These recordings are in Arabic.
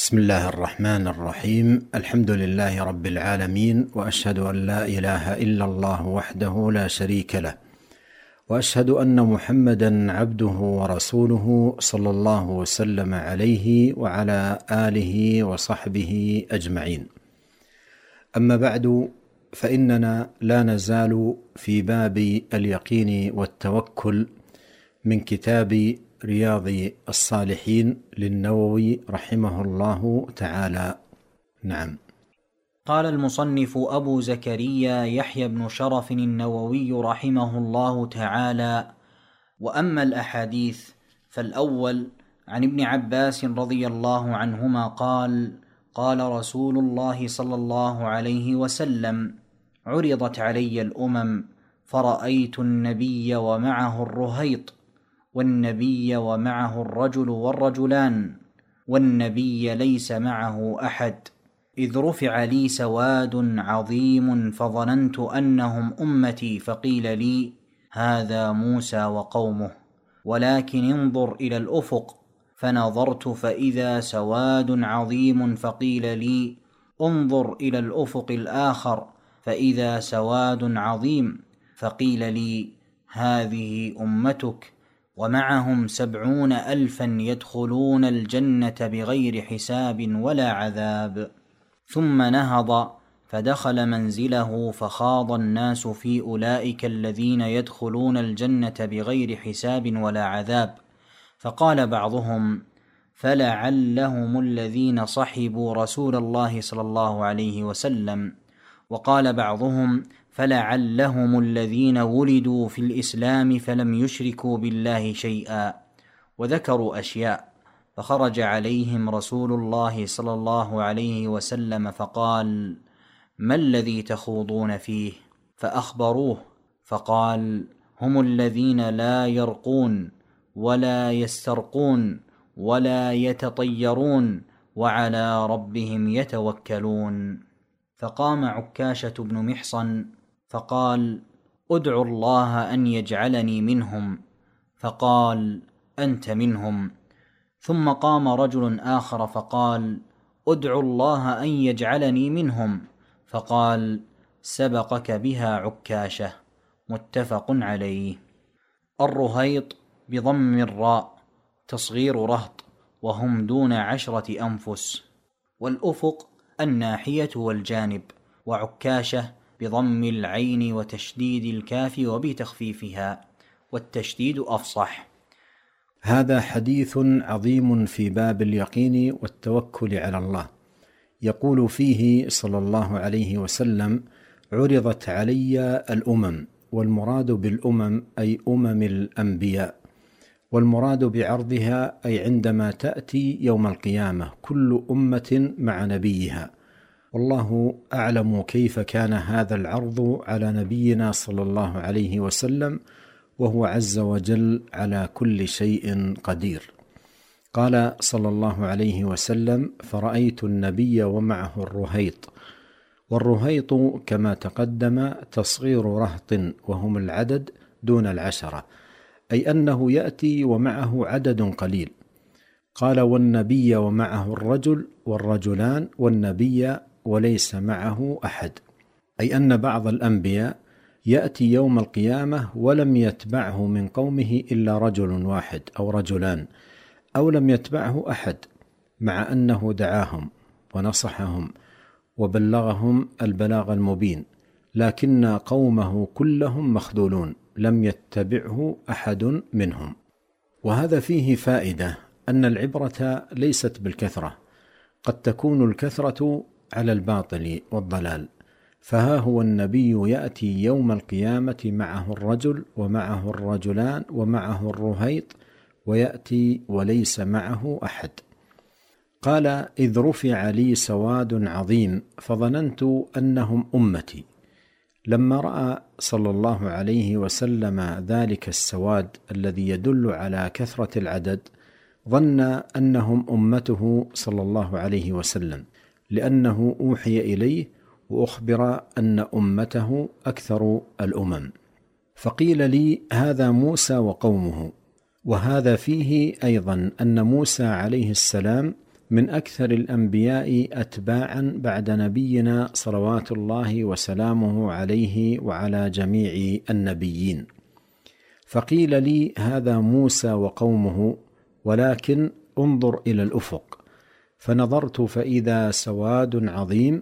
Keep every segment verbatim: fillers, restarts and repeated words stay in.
بسم الله الرحمن الرحيم. الحمد لله رب العالمين، وأشهد أن لا إله إلا الله وحده لا شريك له، وأشهد أن محمدا عبده ورسوله صلى الله وسلم عليه وعلى آله وصحبه أجمعين. أما بعد، فإننا لا نزال في باب اليقين والتوكل من كتاب رياض الصالحين للنووي رحمه الله تعالى. نعم. قال المصنف أبو زكريا يحيى بن شرف النووي رحمه الله تعالى: وأما الأحاديث فالأول عن ابن عباس رضي الله عنهما قال: قال رسول الله صلى الله عليه وسلم: عرضت علي الأمم فرأيت النبي ومعه الرهيط، والنبي ومعه الرجل والرجلان، والنبي ليس معه أحد، إذ رفع لي سواد عظيم فظننت أنهم أمتي، فقيل لي: هذا موسى وقومه، ولكن انظر إلى الأفق، فنظرت فإذا سواد عظيم، فقيل لي: انظر إلى الأفق الآخر، فإذا سواد عظيم، فقيل لي: هذه أمتك، ومعهم سبعون ألفا يدخلون الجنة بغير حساب ولا عذاب. ثم نهض فدخل منزله، فخاض الناس في أولئك الذين يدخلون الجنة بغير حساب ولا عذاب، فقال بعضهم: فلعلهم الذين صحبوا رسول الله صلى الله عليه وسلم، وقال بعضهم: فلعلهم الذين ولدوا في الإسلام فلم يشركوا بالله شيئا، وذكروا أشياء. فخرج عليهم رسول الله صلى الله عليه وسلم فقال: ما الذي تخوضون فيه؟ فأخبروه، فقال: هم الذين لا يرقون ولا يسترقون ولا يتطيرون وعلى ربهم يتوكلون. فقام عكاشة بن محصن فقال: ادعوا الله أن يجعلني منهم، فقال: أنت منهم. ثم قام رجل آخر فقال: ادعوا الله أن يجعلني منهم، فقال: سبقك بها عكاشة. متفق عليه. الرهيط بضم الراء تصغير رهط، وهم دون عشرة أنفس. والأفق الناحية والجانب. وعكاشة بضم العين وتشديد الكاف وبتخفيفها، والتشديد أفصح. هذا حديث عظيم في باب اليقين والتوكل على الله. يقول فيه صلى الله عليه وسلم: عرضت علي الأمم، والمراد بالأمم أي أمم الأنبياء، والمراد بعرضها أي عندما تأتي يوم القيامة كل أمة مع نبيها. والله أعلم كيف كان هذا العرض على نبينا صلى الله عليه وسلم، وهو عز وجل على كل شيء قدير. قال صلى الله عليه وسلم: فرأيت النبي ومعه الرهيط. والرهيط كما تقدم تصغير رهط، وهم العدد دون العشرة، أي أنه يأتي ومعه عدد قليل. قال: والنبي ومعه الرجل والرجلان، والنبي وليس معه أحد، أي أن بعض الأنبياء يأتي يوم القيامة ولم يتبعه من قومه إلا رجل واحد أو رجلان، أو لم يتبعه أحد، مع أنه دعاهم ونصحهم وبلغهم البلاغ المبين، لكن قومه كلهم مخذولون، لم يتبعه أحد منهم. وهذا فيه فائدة أن العبرة ليست بالكثرة، قد تكون الكثرة على الباطل والضلال. فها هو النبي يأتي يوم القيامة معه الرجل ومعه الرجلان ومعه الرهيط، ويأتي وليس معه أحد. قال: إذ رفع لي سواد عظيم فظننت أنهم أمتي. لما رأى صلى الله عليه وسلم ذلك السواد الذي يدل على كثرة العدد، ظن أنهم أمته صلى الله عليه وسلم، لأنه أوحي إليه وأخبر أن أمته أكثر الأمم. فقيل لي: هذا موسى وقومه. وهذا فيه أيضا أن موسى عليه السلام من أكثر الأنبياء أتباعا بعد نبينا صلوات الله وسلامه عليه وعلى جميع النبيين. فقيل لي: هذا موسى وقومه، ولكن انظر إلى الأفق. فنظرت فإذا سواد عظيم.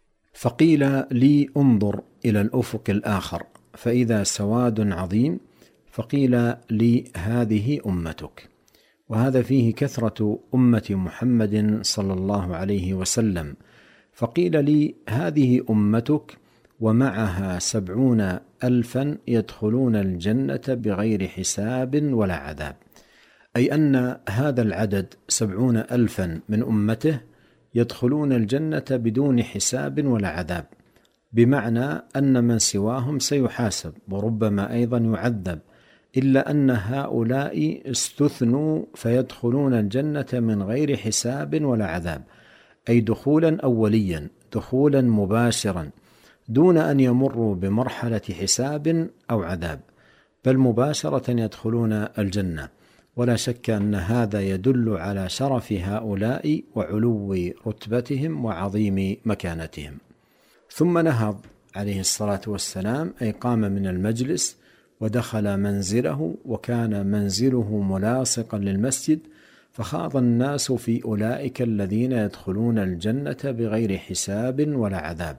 فقيل لي: انظر إلى الأفق الآخر، فإذا سواد عظيم. فقيل لي: هذه أمتك. وهذا فيه كثرة أمة محمد صلى الله عليه وسلم. فقيل لي: هذه أمتك ومعها سبعون ألفا يدخلون الجنة بغير حساب ولا عذاب، أي أن هذا العدد سبعون ألفا من أمته يدخلون الجنة بدون حساب ولا عذاب، بمعنى أن من سواهم سيحاسب وربما أيضا يعذب، إلا أن هؤلاء استثنوا فيدخلون الجنة من غير حساب ولا عذاب، أي دخولا أوليا، دخولا مباشرا، دون أن يمروا بمرحلة حساب أو عذاب، بل مباشرة يدخلون الجنة. ولا شك أن هذا يدل على شرف هؤلاء وعلو رتبتهم وعظيم مكانتهم. ثم نهض عليه الصلاة والسلام، أي قام من المجلس ودخل منزله، وكان منزله ملاصقا للمسجد، فخاض الناس في أولئك الذين يدخلون الجنة بغير حساب ولا عذاب،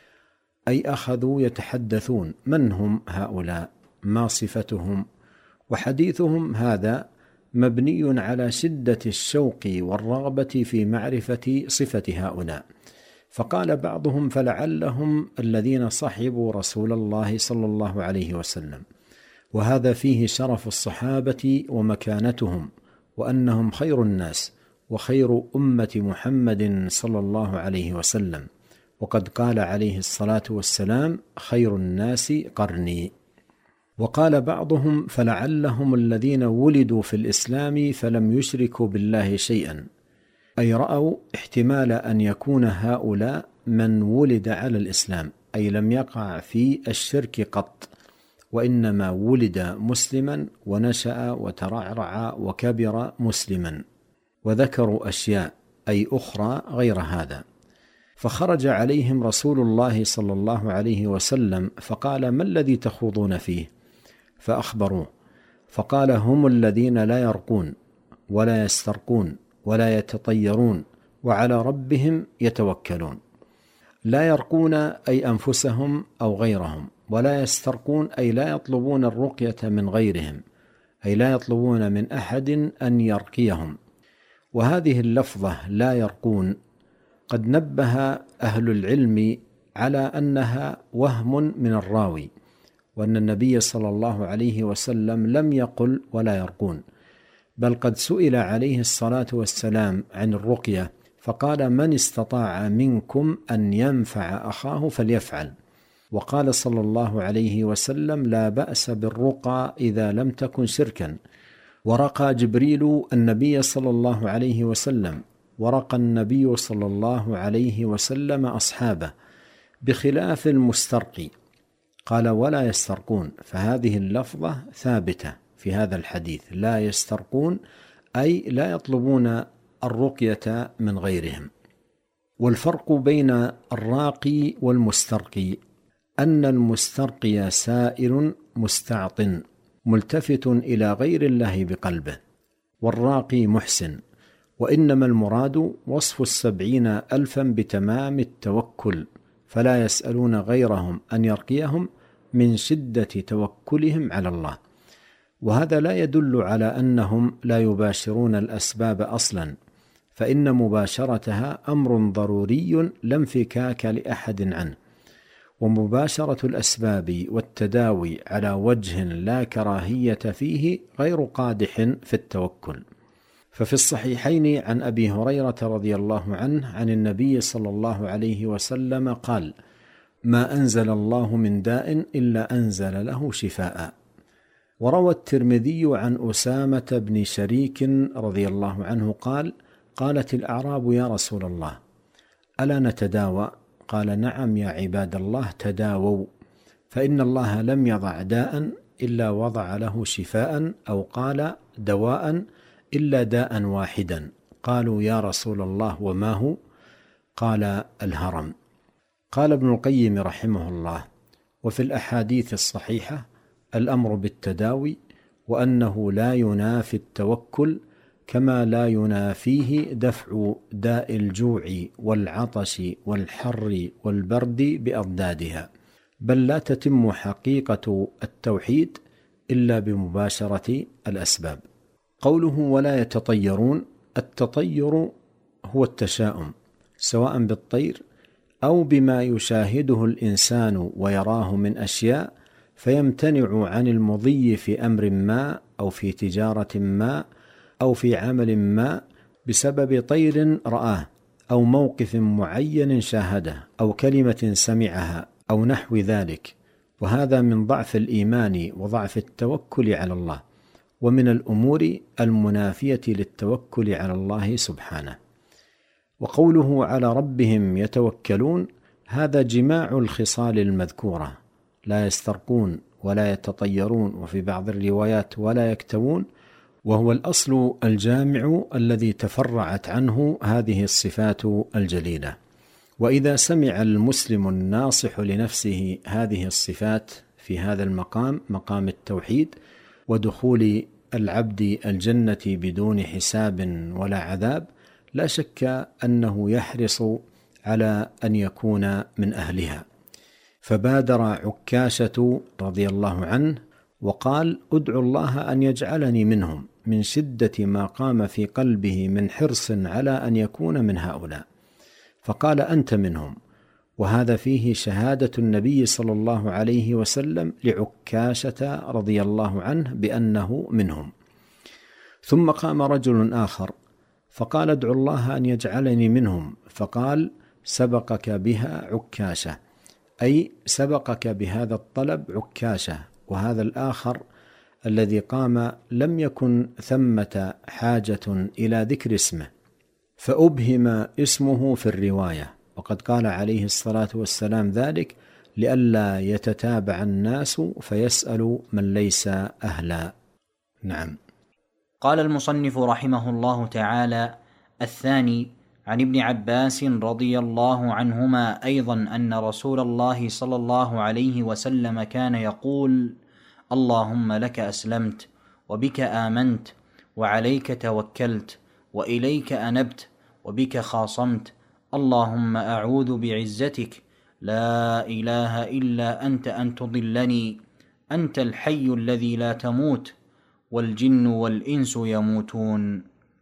أي أخذوا يتحدثون من هم هؤلاء، ما صفتهم، وحديثهم هذا مبني على شدة الشوق والرغبة في معرفة صفة هؤلاء. فقال بعضهم: فلعلهم الذين صحبوا رسول الله صلى الله عليه وسلم. وهذا فيه شرف الصحابة ومكانتهم، وأنهم خير الناس وخير أمة محمد صلى الله عليه وسلم، وقد قال عليه الصلاة والسلام: خير الناس قرني. وقال بعضهم: فلعلهم الذين ولدوا في الإسلام فلم يشركوا بالله شيئا، أي رأوا احتمال أن يكون هؤلاء من ولد على الإسلام، أي لم يقع في الشرك قط، وإنما ولد مسلما ونشأ وترعرع وكبر مسلما، وذكروا أشياء أي أخرى غير هذا. فخرج عليهم رسول الله صلى الله عليه وسلم فقال: ما الذي تخوضون فيه؟ فأخبروه، فقال: هم الذين لا يرقون ولا يسترقون ولا يتطيرون وعلى ربهم يتوكلون. لا يرقون أي أنفسهم أو غيرهم، ولا يسترقون أي لا يطلبون الرقية من غيرهم، أي لا يطلبون من أحد أن يرقيهم. وهذه اللفظة لا يرقون قد نبه أهل العلم على أنها وهم من الراوي، وأن النبي صلى الله عليه وسلم لم يقل ولا يرقون، بل قد سئل عليه الصلاة والسلام عن الرقية فقال: من استطاع منكم أن ينفع أخاه فليفعل. وقال صلى الله عليه وسلم: لا بأس بالرقى إذا لم تكن شركا. ورقى جبريل النبي صلى الله عليه وسلم، ورقى النبي صلى الله عليه وسلم أصحابه، بخلاف المسترقي. قال: ولا يسترقون. فهذه اللفظة ثابتة في هذا الحديث: لا يسترقون أي لا يطلبون الرقية من غيرهم. والفرق بين الراقي والمسترقي أن المسترقي سائل مستعط ملتفت إلى غير الله بقلبه، والراقي محسن. وإنما المراد وصف السبعين ألفا بتمام التوكل، فلا يسألون غيرهم أن يرقيهم من شدة توكلهم على الله. وهذا لا يدل على أنهم لا يباشرون الأسباب أصلا، فإن مباشرتها أمر ضروري لا انفكاك لأحد عنه، ومباشرة الأسباب والتداوي على وجه لا كراهية فيه غير قادح في التوكل. ففي الصحيحين عن أبي هريرة رضي الله عنه عن النبي صلى الله عليه وسلم قال: ما أنزل الله من داء إلا أنزل له شفاء. وروى الترمذي عن أسامة بن شريك رضي الله عنه قال: قالت الأعراب: يا رسول الله، ألا نتداوى؟ قال: نعم يا عباد الله، تداووا، فإن الله لم يضع داء إلا وضع له شفاء، أو قال دواء إلا داء واحدا، قالوا يا رسول الله وما هو؟ قال الهرم. قال ابن القيم رحمه الله: وفي الأحاديث الصحيحة الأمر بالتداوي، وأنه لا ينافي التوكل كما لا ينافيه دفع داء الجوع والعطش والحر والبرد بأضدادها، بل لا تتم حقيقة التوحيد إلا بمباشرة الأسباب. قوله ولا يتطيرون، التطير هو التشاؤم، سواء بالطير أو بما يشاهده الإنسان ويراه من أشياء فيمتنع عن المضي في أمر ما أو في تجارة ما أو في عمل ما بسبب طير رآه أو موقف معين شاهده أو كلمة سمعها أو نحو ذلك، وهذا من ضعف الإيمان وضعف التوكل على الله، ومن الأمور المنافية للتوكل على الله سبحانه. وقوله على ربهم يتوكلون، هذا جماع الخصال المذكورة، لا يسترقون ولا يتطيرون، وفي بعض الروايات ولا يكتوون، وهو الأصل الجامع الذي تفرعت عنه هذه الصفات الجليلة. وإذا سمع المسلم الناصح لنفسه هذه الصفات في هذا المقام، مقام التوحيد ودخول العبد الجنة بدون حساب ولا عذاب، لا شك أنه يحرص على أن يكون من أهلها. فبادر عكاشة رضي الله عنه وقال: ادعو الله أن يجعلني منهم، من شدة ما قام في قلبه من حرص على أن يكون من هؤلاء، فقال: أنت منهم. وهذا فيه شهادة النبي صلى الله عليه وسلم لعكاشة رضي الله عنه بأنه منهم. ثم قام رجل آخر فقال: ادعو الله أن يجعلني منهم، فقال: سبقك بها عكاشة، أي سبقك بهذا الطلب عكاشة. وهذا الآخر الذي قام لم يكن ثمة حاجة إلى ذكر اسمه، فأبهم اسمه في الرواية، وقد قال عليه الصلاة والسلام ذلك لئلا يتتابع الناس فيسأل من ليس أهلا. نعم. قال المصنف رحمه الله تعالى: الثاني عن ابن عباس رضي الله عنهما أيضا أن رسول الله صلى الله عليه وسلم كان يقول: اللهم لك أسلمت وبك آمنت وعليك توكلت وإليك أنبت وبك خاصمت، اللهم أعوذ بعزتك لا إله إلا أنت أن تضلني، أنت الحي الذي لا تموت والجن والإنس يموتون.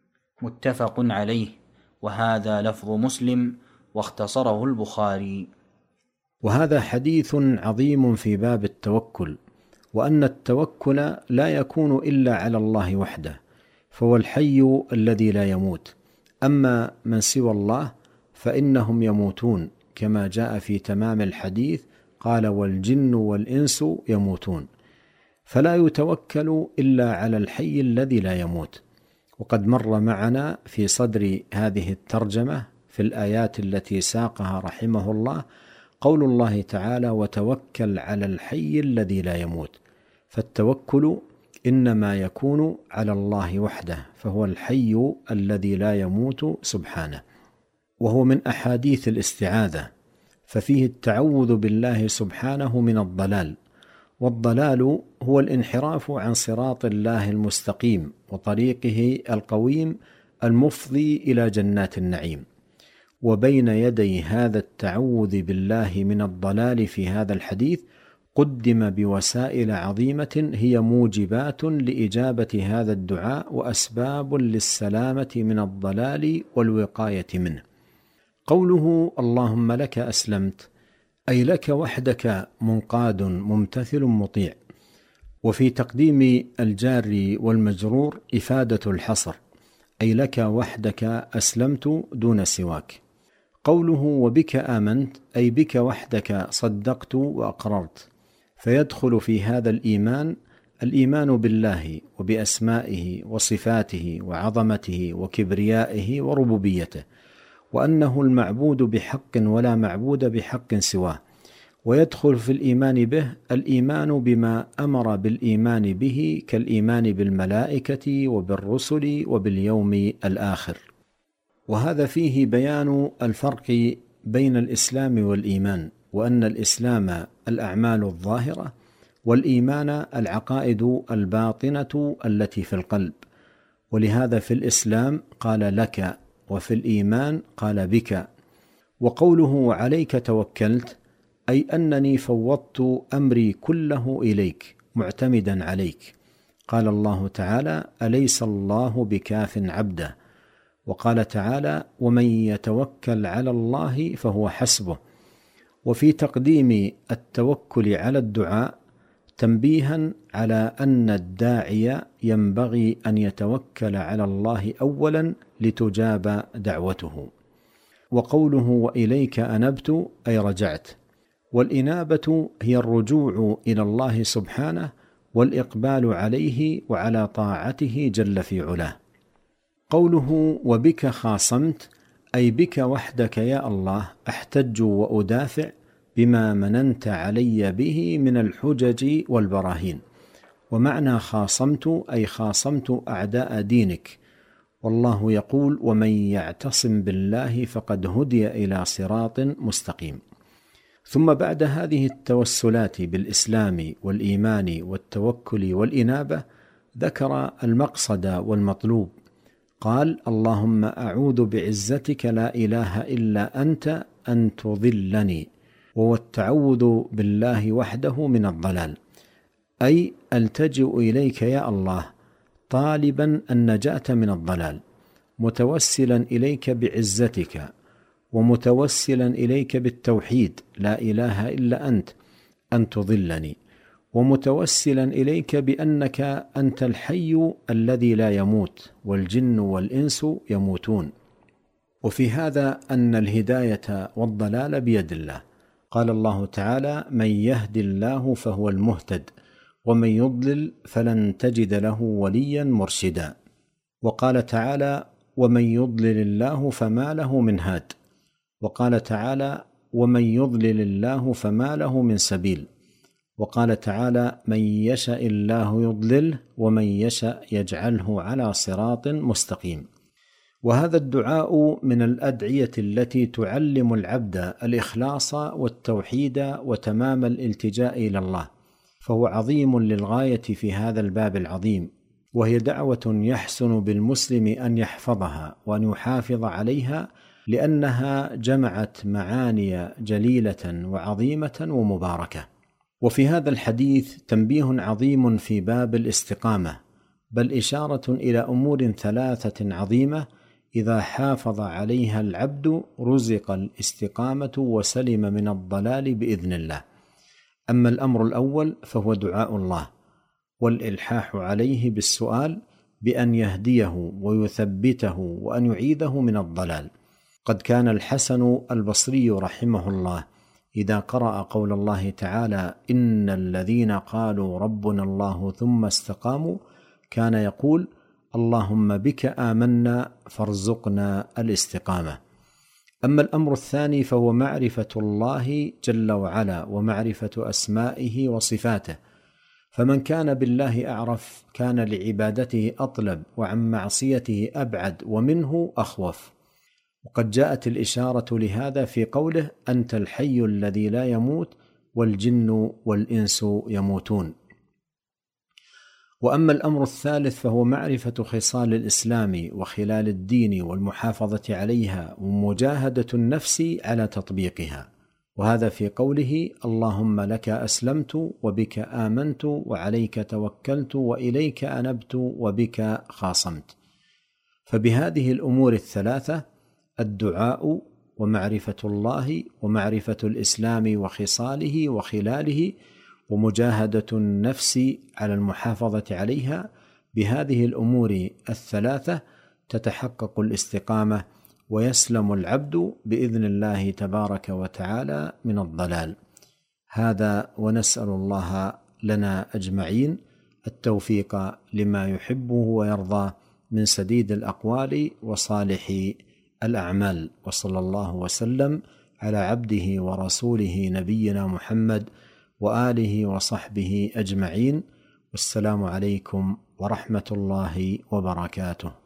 متفق عليه، وهذا لفظ مسلم واختصره البخاري. وهذا حديث عظيم في باب التوكل، وأن التوكل لا يكون إلا على الله وحده، فهو الحي الذي لا يموت. أما من سوى الله فإنهم يموتون، كما جاء في تمام الحديث قال: والجن والإنس يموتون. فلا يتوكل إلا على الحي الذي لا يموت. وقد مر معنا في صدر هذه الترجمة في الآيات التي ساقها رحمه الله قول الله تعالى: وتوكل على الحي الذي لا يموت. فالتوكل إنما يكون على الله وحده، فهو الحي الذي لا يموت سبحانه. وهو من أحاديث الاستعاذة، ففيه التعوذ بالله سبحانه من الضلال، والضلال هو الانحراف عن صراط الله المستقيم وطريقه القويم المفضي إلى جنات النعيم. وبين يدي هذا التعوذ بالله من الضلال في هذا الحديث قدم بوسائل عظيمة هي موجبات لإجابة هذا الدعاء وأسباب للسلامة من الضلال والوقاية منه. قوله اللهم لك أسلمت، أي لك وحدك منقاد ممتثل مطيع. وفي تقديم الجار والمجرور إفادة الحصر، أي لك وحدك أسلمت دون سواك. قوله وبك آمنت، أي بك وحدك صدقت وأقررت، فيدخل في هذا الإيمان الإيمان بالله وبأسمائه وصفاته وعظمته وكبريائه وربوبيته، وأنه المعبود بحق ولا معبود بحق سواه. ويدخل في الإيمان به الإيمان بما أمر بالإيمان به كالإيمان بالملائكة وبالرسل وباليوم الآخر. وهذا فيه بيان الفرق بين الإسلام والإيمان، وأن الإسلام الأعمال الظاهرة، والإيمان العقائد الباطنة التي في القلب. ولهذا في الإسلام قال لك، وفي الإيمان قال بك. وقوله عليك توكلت أي أنني فوضت أمري كله إليك معتمدا عليك. قال الله تعالى أليس الله بكاف عبده. وقال تعالى ومن يتوكل على الله فهو حسبه. وفي تقديم التوكل على الدعاء تنبيها على أن الداعي ينبغي أن يتوكل على الله أولا لتجاب دعوته. وقوله وإليك أنبت أي رجعت. والإنابة هي الرجوع إلى الله سبحانه والإقبال عليه وعلى طاعته جل في علاه. قوله وبك خاصمت أي بك وحدك يا الله أحتج وأدافع بما مننت علي به من الحجج والبراهين. ومعنى خاصمت أي خاصمت أعداء دينك. والله يقول ومن يعتصم بالله فقد هدي إلى صراط مستقيم. ثم بعد هذه التوسلات بالإسلام والإيمان والتوكل والإنابة ذكر المقصد والمطلوب. قال اللهم أعوذ بعزتك لا إله إلا أنت أن تضلني. وهو التعوذ بالله وحده من الضلال، أي ألتجئ إليك يا الله طالبا النجاة من الضلال، متوسلا إليك بعزتك، ومتوسلا إليك بالتوحيد لا إله إلا أنت أن تضلني، ومتوسلا إليك بأنك أنت الحي الذي لا يموت والجن والإنس يموتون. وفي هذا أن الهداية والضلال بيد الله. قال الله تعالى من يهد الله فهو المهتد ومن يضلل فلن تجد له وليا مرشدا. وقال تعالى ومن يضلل الله فما له من هاد. وقال تعالى ومن يضلل الله فما له من سبيل. وقال تعالى من يشاء الله يضلله ومن يشاء يجعله على صراط مستقيم. وهذا الدعاء من الأدعية التي تعلم العبد الإخلاص والتوحيد وتمام الالتجاء إلى الله، فهو عظيم للغاية في هذا الباب العظيم. وهي دعوة يحسن بالمسلم أن يحفظها وأن يحافظ عليها، لأنها جمعت معاني جليلة وعظيمة ومباركة. وفي هذا الحديث تنبيه عظيم في باب الاستقامة، بل إشارة إلى أمور ثلاثة عظيمة إذا حافظ عليها العبد رزق الاستقامة وسلم من الضلال بإذن الله. أما الأمر الأول فهو دعاء الله والإلحاح عليه بالسؤال بأن يهديه ويثبته وأن يعيده من الضلال. قد كان الحسن البصري رحمه الله إذا قرأ قول الله تعالى إن الذين قالوا ربنا الله ثم استقاموا كان يقول اللهم بك آمنا فارزقنا الاستقامة. أما الأمر الثاني فهو معرفة الله جل وعلا ومعرفة أسمائه وصفاته، فمن كان بالله أعرف كان لعبادته أطلب وعن معصيته أبعد ومنه أخوف. وقد جاءت الإشارة لهذا في قوله أنت الحي الذي لا يموت والجن والإنس يموتون. وأما الأمر الثالث فهو معرفة خصال الإسلام وخلال الدين والمحافظة عليها ومجاهدة النفس على تطبيقها، وهذا في قوله اللهم لك أسلمت وبك آمنت وعليك توكلت وإليك أنبت وبك خاصمت. فبهذه الأمور الثلاثة الدعاء ومعرفة الله ومعرفة الإسلام وخصاله وخلاله ومجاهدة النفس على المحافظة عليها، بهذه الأمور الثلاثة تتحقق الاستقامة ويسلم العبد بإذن الله تبارك وتعالى من الضلال. هذا ونسأل الله لنا أجمعين التوفيق لما يحبه ويرضى من سديد الأقوال وصالح الأعمال. وصلى الله وسلم على عبده ورسوله نبينا محمد وآله وصحبه أجمعين، والسلام عليكم ورحمة الله وبركاته.